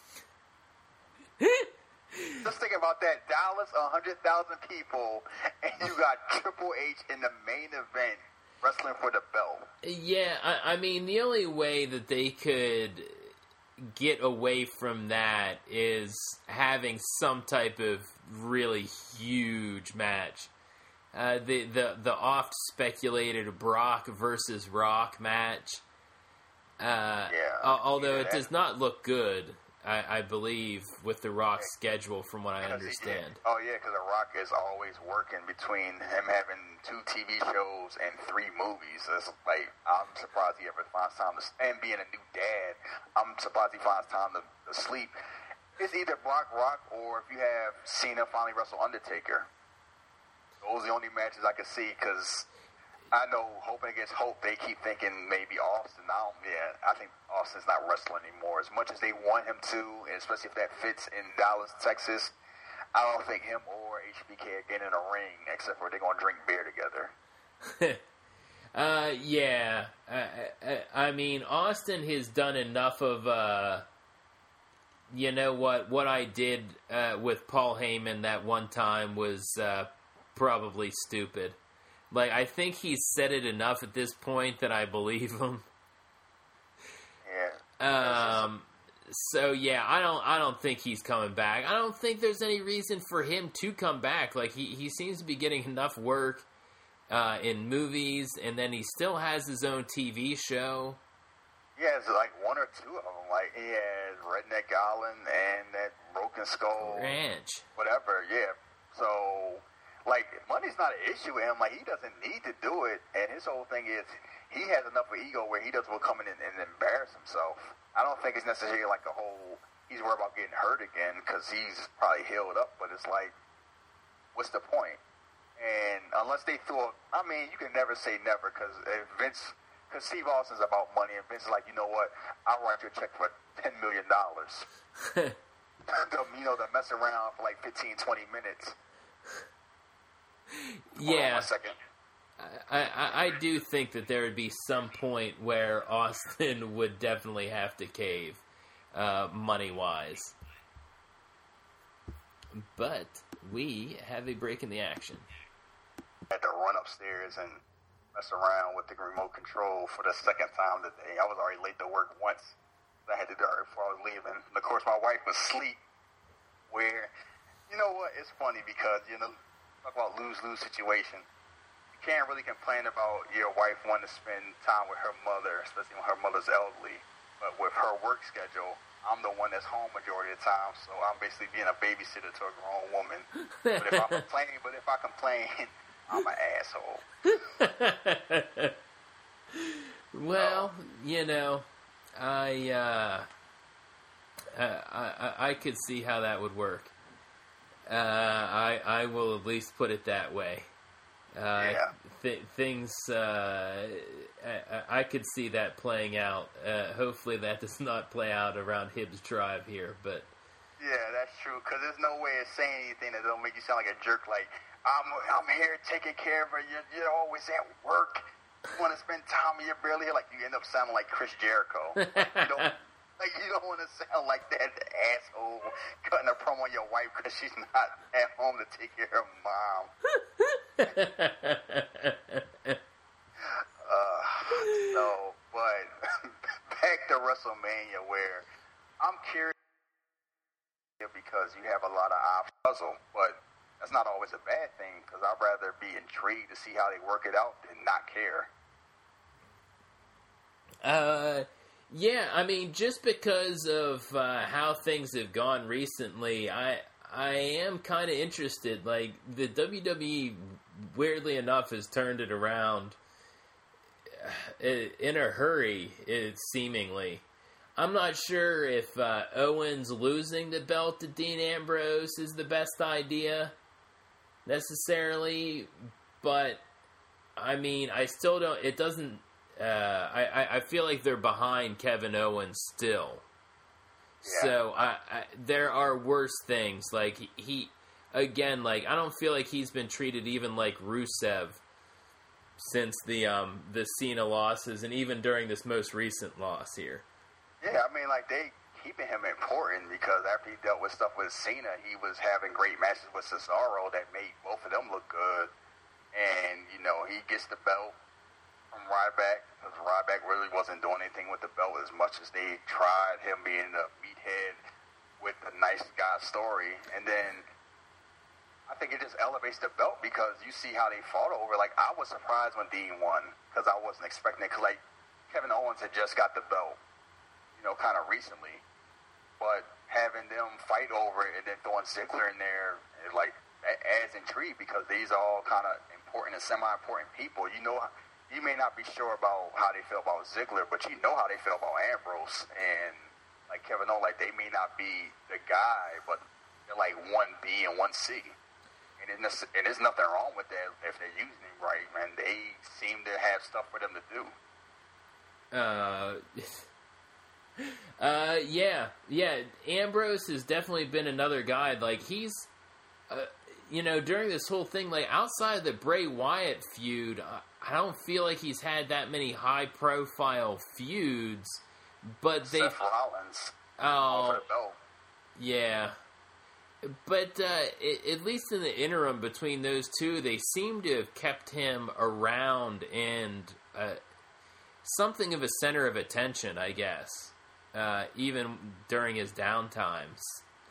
Just think about that. Dallas, one hundred thousand people, and you got Triple H in the main event wrestling for the belt. Yeah, I, I mean, the only way that they could get away from that is having some type of really huge match. Uh, the, the, the oft speculated Brock versus Rock match. Uh, yeah. Although yeah, it does not look good, I, I believe, with the Rock schedule, from what I understand. He, oh, yeah, because The Rock is always working between him having two T V shows and three movies. It's like, I'm surprised he ever finds time to, and being a new dad, I'm surprised he finds time to, to sleep. It's either Brock Rock or if you have Cena finally wrestle Undertaker. Those are the only matches I can see because I know hoping against hope, they keep thinking maybe Austin. Now, yeah, I think Austin's not wrestling anymore. As much as they want him to, and especially if that fits in Dallas, Texas, I don't think him or H B K are getting in a ring, except for they're going to drink beer together. uh, yeah. I, I, I mean, Austin has done enough of, uh, you know what, what I did uh, with Paul Heyman that one time was uh, probably stupid. Like, I think he's said it enough at this point that I believe him. Yeah. Um. So yeah, I don't. I don't think he's coming back. I don't think there's any reason for him to come back. Like he, he seems to be getting enough work uh, in movies, and then he still has his own T V show. He has like one or two of them. Like he has Redneck Island and that Broken Skull Ranch. Whatever. Yeah. So. Like, money's not an issue with him. Like, he doesn't need to do it. And his whole thing is, he has enough of ego where he doesn't want to come in and, and embarrass himself. I don't think it's necessarily like a whole, he's worried about getting hurt again because he's probably healed up. But it's like, what's the point? And unless they throw, I mean, you can never say never because Vince, because Steve Austin's about money. And Vince is like, you know what? I'll write you a check for ten million dollars. You know, to mess around for like fifteen, twenty minutes. Yeah, I, I, I do think that there would be some point where Austin would definitely have to cave, uh, money-wise. But we have a break in the action. I had to run upstairs and mess around with the remote control for the second time today. I was already late to work once. I had to do it before I was leaving. And of course, my wife was asleep. Where, you know what? It's funny because, you know, talk about lose-lose situation. You can't really complain about your wife wanting to spend time with her mother, especially when her mother's elderly. But with her work schedule, I'm the one that's home majority of the time, so I'm basically being a babysitter to a grown woman. But if I complain, but if I complain, I'm an asshole. Well, so, you know, I, uh, uh, I I could see how that would work. Uh, I I will at least put it that way. Uh, yeah. th- things uh, I, I could see that playing out. Uh, hopefully, that does not play out around Hibbs Drive here. But yeah, that's true. Because there's no way of saying anything that don't make you sound like a jerk. Like I'm I'm here taking care of her. You're, you're always at work. You want to spend time with your barely here. Like you end up sounding like Chris Jericho. Like, you don't, Like, you don't want to sound like that asshole cutting a promo on your wife because she's not at home to take care of mom. uh, no, but back to WrestleMania, where I'm curious because you have a lot of eye puzzle, but that's not always a bad thing because I'd rather be intrigued to see how they work it out than not care. Uh... Yeah, I mean, just because of uh, how things have gone recently, I I am kind of interested. Like, the W W E, weirdly enough, has turned it around in a hurry, it, seemingly. I'm not sure if uh, Owens losing the belt to Dean Ambrose is the best idea, necessarily, but, I mean, I still don't, it doesn't, uh, I, I feel like they're behind Kevin Owens still. Yeah. So, I, I, there are worse things, like, he, he, again, like, I don't feel like he's been treated even like Rusev since the, um, the Cena losses, and even during this most recent loss here. Yeah, I mean, like, they keeping him important because after he dealt with stuff with Cena, he was having great matches with Cesaro that made both of them look good. And, you know, he gets the belt from Ryback because Ryback really wasn't doing anything with the belt as much as they tried, him being the meathead with the nice guy story. And then I think it just elevates the belt because you see how they fought over. Like, I was surprised when Dean won because I wasn't expecting it because, like, Kevin Owens had just got the belt, you know, kind of recently, but having them fight over it and then throwing Ziggler in there, it, like, adds intrigue because these are all kind of important and semi-important people. You know, you may not be sure about how they feel about Ziggler, but you know how they feel about Ambrose and, like, Kevin Owens. Like, they may not be the guy, but they're like one B and one C. And there's, and there's nothing wrong with that if they're using him right, man. They seem to have stuff for them to do. Uh... Uh, yeah, yeah. Ambrose has definitely been another guy. Like, he's, uh, you know, during this whole thing, like, outside of the Bray Wyatt feud, uh, I don't feel like he's had that many high-profile feuds, but they... Seth Rollins. Oh, yeah. But, uh, it, at least in the interim between those two, they seem to have kept him around and, uh, something of a center of attention, I guess. Uh, even during his downtimes.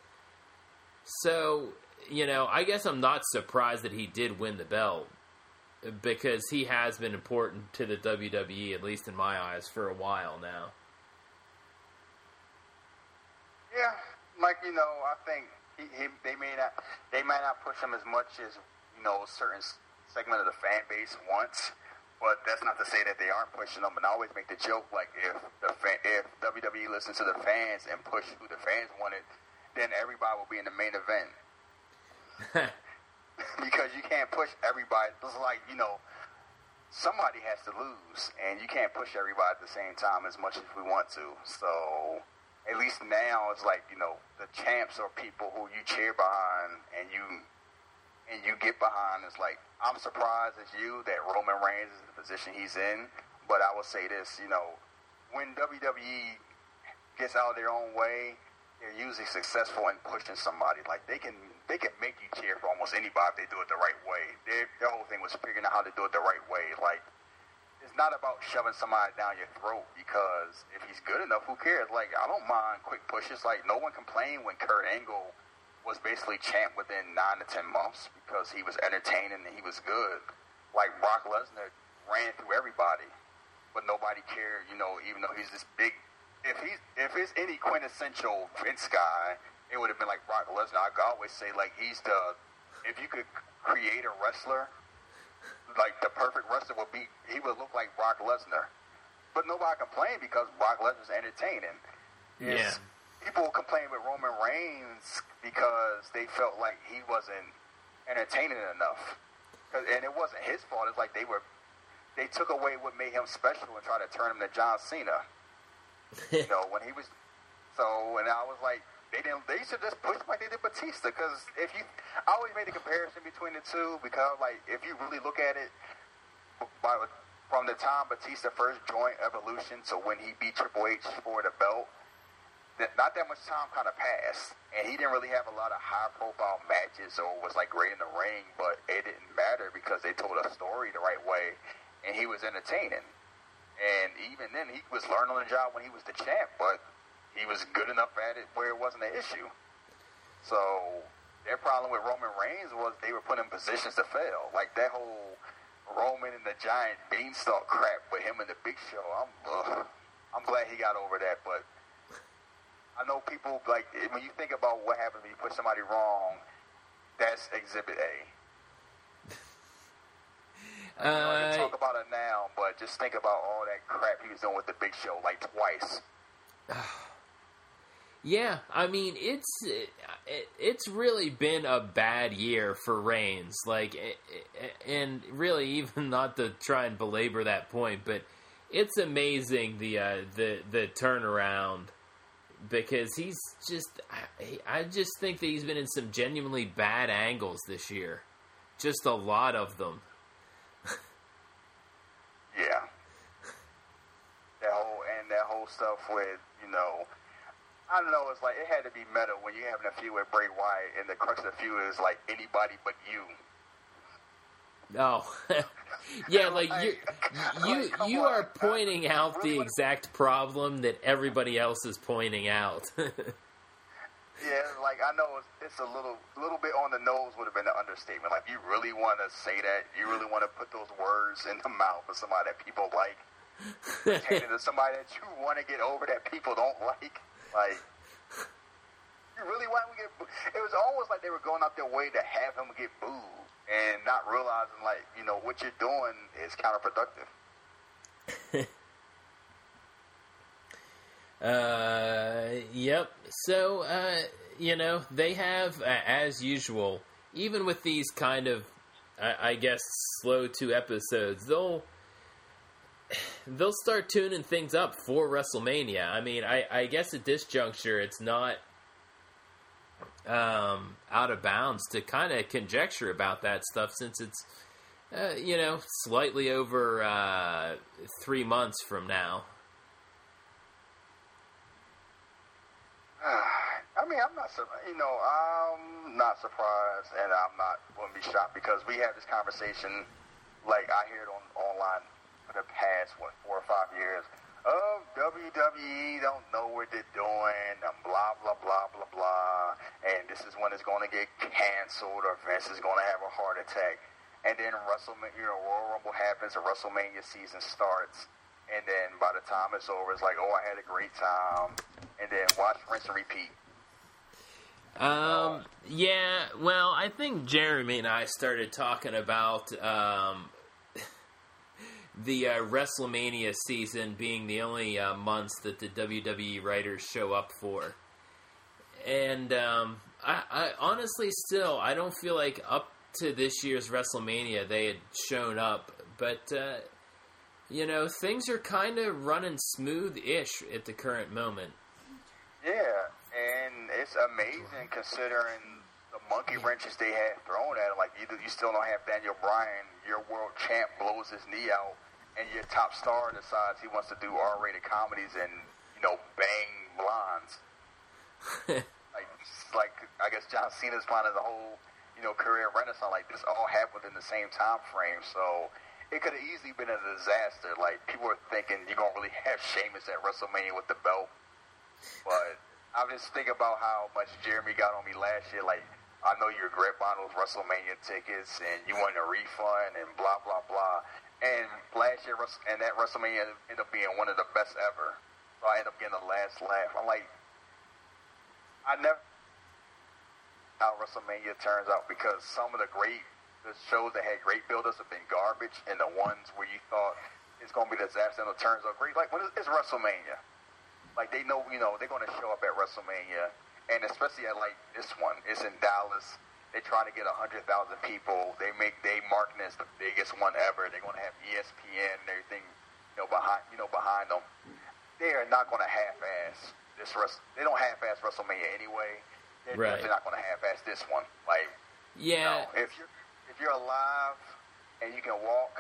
So, you know, I guess I'm not surprised that he did win the belt, because he has been important to the W W E, at least in my eyes, for a while now. Yeah, like, you know, I think he, he, they may not they might not push him as much as, you know, a certain segment of the fan base wants. But that's not to say that they aren't pushing them. And I always make the joke, like, if the fan, if W W E listens to the fans and push who the fans wanted, then everybody will be in the main event. Because you can't push everybody. It's like, you know, somebody has to lose, and you can't push everybody at the same time as much as we want to. So at least now it's like, you know, the champs are people who you cheer behind, and you and you get behind. It's like, I'm surprised as you that Roman Reigns is in the position he's in, but I will say this, you know, when W W E gets out of their own way, they're usually successful in pushing somebody. Like, they can they can make you cheer for almost anybody if they do it the right way. Their, their whole thing was figuring out how to do it the right way. Like, it's not about shoving somebody down your throat, because if he's good enough, who cares? Like, I don't mind quick pushes. Like, no one complained when Kurt Angle was basically champ within nine to ten months because he was entertaining and he was good. Like, Brock Lesnar ran through everybody, but nobody cared, you know, even though he's this big. If he's if it's any quintessential Vince guy, it would have been like Brock Lesnar. I could always say, like, he's the, if you could create a wrestler, like, the perfect wrestler would be, he would look like Brock Lesnar. But nobody complained because Brock Lesnar's entertaining. Yeah. It's, people complain with Roman Reigns because they felt like he wasn't entertaining enough, and it wasn't his fault. It's like they were, they took away what made him special and tried to turn him to John Cena. You know, when he was, so, and I was like, they didn't, they should just push him like they did Batista, because if you, I always made the comparison between the two, because, like, if you really look at it, by, from the time Batista first joined Evolution to when he beat Triple H for the belt, not that much time kind of passed, and he didn't really have a lot of high-profile matches or was, like, great in the ring, but it didn't matter because they told a story the right way, and he was entertaining. And even then, he was learning on the job when he was the champ, but he was good enough at it where it wasn't an issue. So their problem with Roman Reigns was they were put in positions to fail. Like, that whole Roman and the Giant Beanstalk crap with him and the Big Show, I'm, ugh. I'm glad he got over that, but I know people, like, when you think about what happens when you put somebody wrong, that's Exhibit A. I know I can talk about it now, but just think about all that crap he was doing with the Big Show, like, twice. Yeah, I mean, it's it, it's really been a bad year for Reigns. Like, and really, even not to try and belabor that point, but it's amazing the uh, the the turnaround, because he's just I, I just think that he's been in some genuinely bad angles this year, just a lot of them. Yeah, that whole and that whole stuff with, you know, I don't know, it's like, it had to be meta when you're having a feud with Bray Wyatt, and the crux of the feud is, like, anybody but you. Oh. Yeah, like, you you, like, you on, are pointing man. out the exact problem that everybody else is pointing out. Yeah, like, I know it's, it's a little little bit on the nose would have been an understatement. Like, you really want to say that? You really want to put those words in the mouth of somebody that people like? Pertaining to somebody that you want to get over that people don't like? Like, you really want to get booed? It was almost like they were going out their way to have him get booed and not realizing, like, you know, what you're doing is counterproductive. uh, yep. So, uh, you know, they have, uh, as usual, even with these kind of, I, I guess, slow two episodes, they'll they'll start tuning things up for WrestleMania. I mean, I, I guess at this juncture, it's not um, out of bounds to kind of conjecture about that stuff, since it's, uh, you know, slightly over uh, three months from now. I mean, I'm not, you know, I'm not surprised, and I'm not going to be shocked, because we had this conversation, like, I hear it on online for the past, what, four or five years, of W W E don't know what they're doing, and blah, blah, blah, blah, blah, and this is when it's going to get canceled, or Vince is going to have a heart attack. And then WrestleMania, you know, Royal Rumble happens, and WrestleMania season starts, and then by the time it's over, it's like, oh, I had a great time, and then watch, rinse, and repeat. Um, yeah, well, I think Jeremy and I started talking about um, the uh, WrestleMania season being the only uh, months that the W W E writers show up for. And um, I, I honestly still, I don't feel like up to this year's WrestleMania they had shown up. But, uh, you know, things are kind of running smooth-ish at the current moment. Yeah, and it's amazing considering the monkey wrenches they had thrown at it. Like, you, you still don't have Daniel Bryan, your world champ blows his knee out, and your top star decides he wants to do R-rated comedies and, you know, bang blondes. like, like, I guess John Cena's finding the whole, you know, career renaissance. Like, this all happened in the same time frame, so it could have easily been a disaster. Like, people were thinking you're going to really have Sheamus at WrestleMania with the belt. But I was just thinking about how much Jeremy got on me last year. Like, I know you regret buying those WrestleMania tickets and you want a refund and blah, blah, blah. And last year, and that WrestleMania ended up being one of the best ever. So I ended up getting the last laugh. I'm like, I never how WrestleMania turns out, because some of the great the shows that had great build-ups have been garbage, and the ones where you thought it's going to be a disaster and it turns out great. Like, when it's WrestleMania. Like, they know, you know, they're going to show up at WrestleMania, and especially at, like, this one. It's in Dallas. They're trying to get one hundred thousand people. They make, they marketing as the biggest one ever. They're going to have E S P N and everything, you know, behind, you know, behind them. They are not going to half-ass this, they don't half-ass WrestleMania anyway. They're right. definitely not going to half-ass this one. Like, yeah. You know, if you're, if you're alive and you can walk,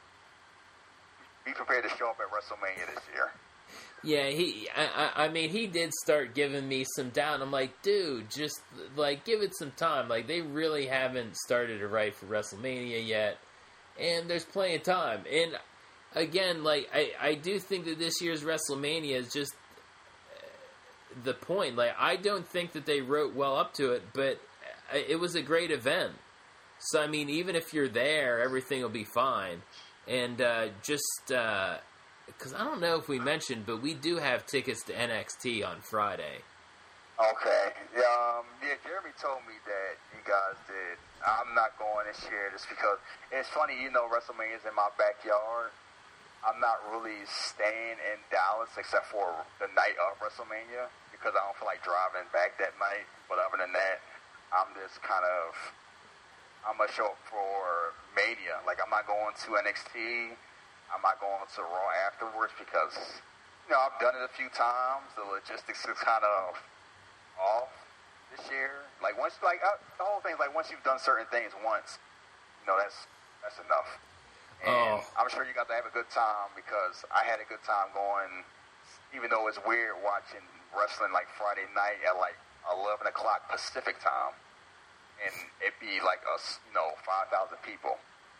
be prepared to show up at WrestleMania this year. Yeah, he. I, I mean, he did start giving me some down. I'm like, dude, just like give it some time. Like, they really haven't started to write for WrestleMania yet, and there's plenty of time. And again, like I, I do think that this year's WrestleMania is just the point. Like, I don't think that they wrote well up to it, but it was a great event. So I mean, even if you're there, everything will be fine. And uh, just. Uh, because I don't know if we mentioned, but we do have tickets to N X T on Friday. Okay. Yeah, um, yeah, Jeremy told me that you guys did. I'm not going this year just because it's funny, you know, WrestleMania's in my backyard. I'm not really staying in Dallas except for the night of WrestleMania because I don't feel like driving back that night. But other than that, I'm just kind of, I'm going to show up for Mania. Like, I'm not going to N X T. I'm not going to Raw afterwards because, you know, I've done it a few times. The logistics is kind of off this year. Like once, like uh, the whole thing, like once you've done certain things once, you know that's that's enough. And oh. I'm sure you got to have a good time because I had a good time going. Even though it's weird watching wrestling like Friday night at like eleven o'clock Pacific time, and it'd be like us, you know, five thousand people.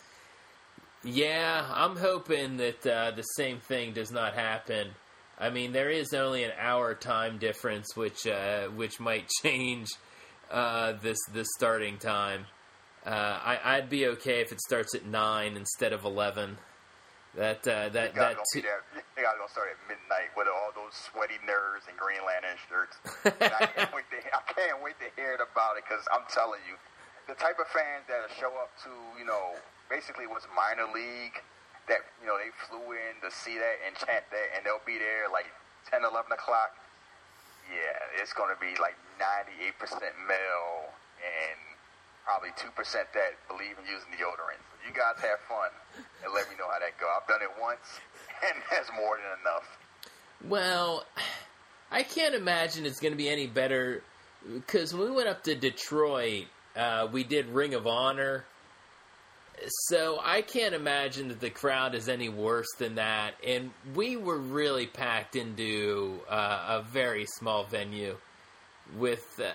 Yeah, I'm hoping that uh, the same thing does not happen. I mean, there is only an hour time difference, which uh, which might change uh, this this starting time. Uh, I, I'd be okay if it starts at nine instead of eleven. That uh, that that. T- they gotta go start at midnight with all those sweaty nerds and Green Lantern shirts. And I can't wait to I can't wait to hear about it because I'm telling you, the type of fans that show up to you know basically what's minor league. That, you know, they flew in to see that and chant that, and they'll be there like ten, eleven o'clock. Yeah, it's going to be like ninety-eight percent male and probably two percent that believe in using deodorant. So you guys have fun and let me know how that goes. I've done it once, and that's more than enough. Well, I can't imagine it's going to be any better because when we went up to Detroit, uh, we did Ring of Honor. So I can't imagine that the crowd is any worse than that. And we were really packed into uh, a very small venue with uh,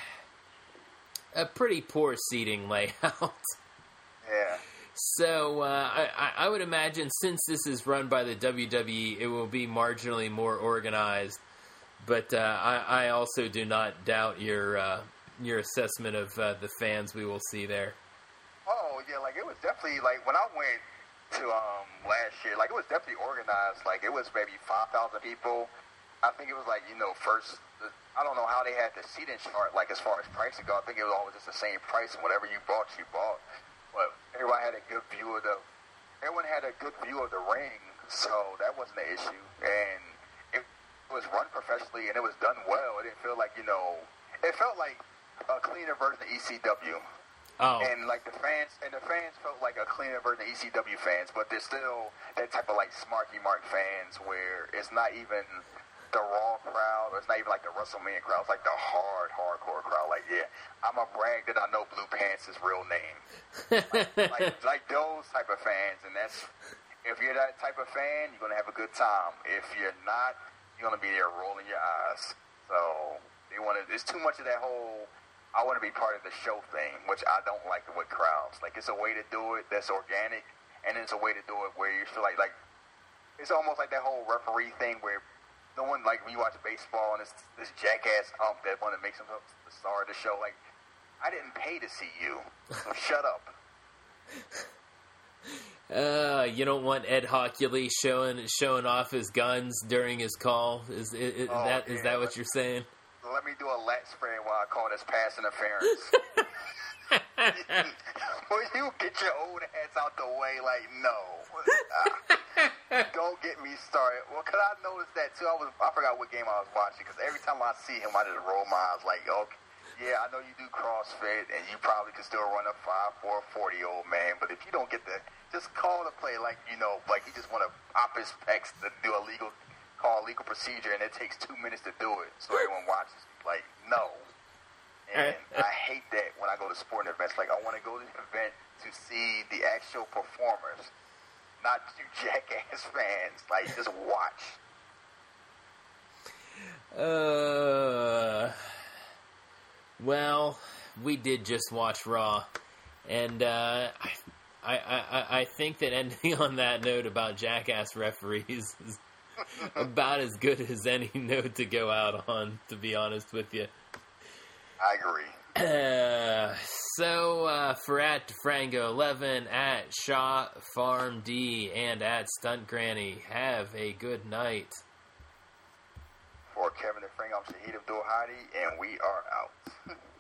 a pretty poor seating layout. Yeah. So uh, I, I would imagine since this is run by the W W E, it will be marginally more organized. But uh, I, I also do not doubt your uh, your assessment of uh, the fans we will see there. Oh, yeah, like, it was definitely, like, when I went to um, last year, like, it was definitely organized. Like, it was maybe five thousand people. I think it was, like, you know, first, I don't know how they had the seating chart, like, as far as pricing go. I think it was always just the same price, and whatever you bought, you bought. But everyone had a good view of the, everyone had a good view of the ring, so that wasn't an issue. And it was run professionally, and it was done well. It didn't feel like, you know, it felt like a cleaner version of E C W. Oh. And like the fans, and the fans felt like a cleaner version of E C W fans, but there's still that type of like smarky mark fans where it's not even the Raw crowd, or it's not even like the WrestleMania crowd. It's like the hard, hardcore crowd. Like, yeah, I'm a brag that I know Blue Pants' real name. like, like, like those type of fans, and that's if you're that type of fan, you're gonna have a good time. If you're not, you're gonna be there rolling your eyes. So they want to. There's too much of that whole. I want to be part of the show thing, which I don't like with crowds. Like, it's a way to do it that's organic, and it's a way to do it where you feel like, like, it's almost like that whole referee thing where no one, like, when you watch baseball and it's this jackass ump that one that makes himself the star of the show, like, I didn't pay to see you, so shut up. Uh, you don't want Ed Hockley showing showing off his guns during his call? Is, is, is oh, that yeah, is that what you're saying? Let me do a lat spray while I call this pass interference. Will you get your old ass out the way? Like, no. Uh, don't get me started. Well, because I noticed that, too. I was I forgot what game I was watching, because every time I see him, I just roll my eyes like, okay, yeah, I know you do CrossFit, and you probably can still run a five four forty, old man, but if you don't get the, just call the play like, you know, like you just want to pop his pecs to do a legal call legal procedure, and it takes two minutes to do it, so everyone watches. Like, no. And I hate that when I go to sporting events. Like, I want to go to the event to see the actual performers, not you jackass fans. Like, just watch. Uh, well, we did just watch Raw, and uh, I, I, I, I think that ending on that note about jackass referees is about as good as any note to go out on, to be honest with you. I agree. Uh, so, uh, for at Frango eleven, at Shaw Farm D, and at Stunt Granny, have a good night. For Kevin and Frank, I'm Shahid Abdul Hadi, and we are out.